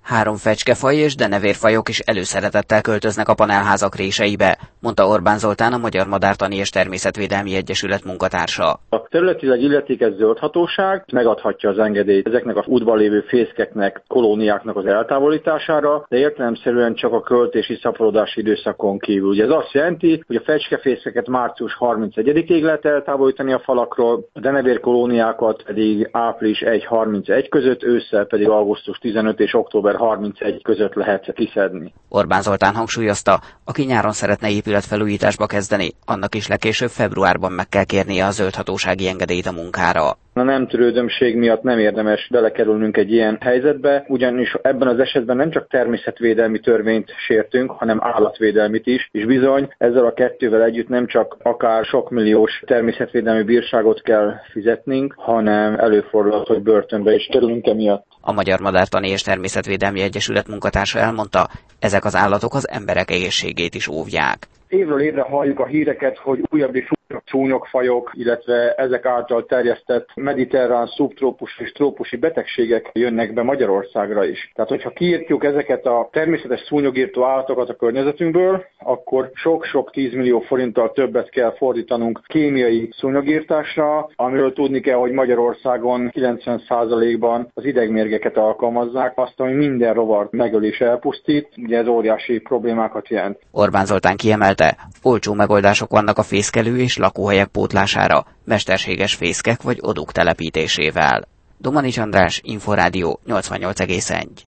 3 fecskefaj és denevérfajok is előszeretettel költöznek a panelházak réseibe, mondta Orbán Zoltán, a Magyar Madártani és Természetvédelmi Egyesület munkatársa. A területileg illetékes zöldhatóság megadhatja az engedélyt ezeknek az útban lévő fészkeknek, kolóniáknak az eltávolítására, de értelemszerűen csak a költési szaporodási időszakon kívül. Ugye ez azt jelenti, hogy a fecskefészkeket március 31-ig lehet eltávolítani a falakról, a denevérkolóniákat pedig április 1-31 között, ősszel pedig augusztus 15 és október 31 között lehet kiszedni. Orbán Zoltán hangsúlyozta, aki nyáron szeretne épületfelújításba kezdeni, annak is legkésőbb februárban meg kell kérnie a zöldhatósági engedélyt a munkára. A nem törődömség miatt nem érdemes belekerülnünk egy ilyen helyzetbe, ugyanis ebben az esetben nem csak természetvédelmi törvényt sértünk, hanem állatvédelmit is, és bizony ezzel a kettővel együtt nem csak akár sok milliós természetvédelmi bírságot kell fizetnünk, hanem előfordulhat, hogy börtönbe is kerülünk emiatt. A Magyar Madártani és Természetvédelmi Egyesület munkatársa elmondta, ezek az állatok az emberek egészségét is óvják. Évről évre halljuk a híreket, hogy újabb és újabb szúnyogfajok, illetve ezek által terjesztett mediterrán, szubtrópusi és trópusi betegségek jönnek be Magyarországra is. Tehát, hogyha kiírtjuk ezeket a természetes szúnyogírtó állatokat a környezetünkből, akkor sok-sok 10 millió forinttal többet kell fordítanunk kémiai szúnyogírtásra, amiről tudni kell, hogy Magyarországon 90%-ban az idegmérgeket alkalmazzák, azt, ami minden rovart megöl és elpusztít, ugye ez óriási problémákat jelent. Orbán Zoltán kiemelte, olcsó megoldások vannak a fészkelő és lakóhelyek pótlására, mesterséges fészkek vagy odók telepítésével. Domanics András, Inforádió 88,1.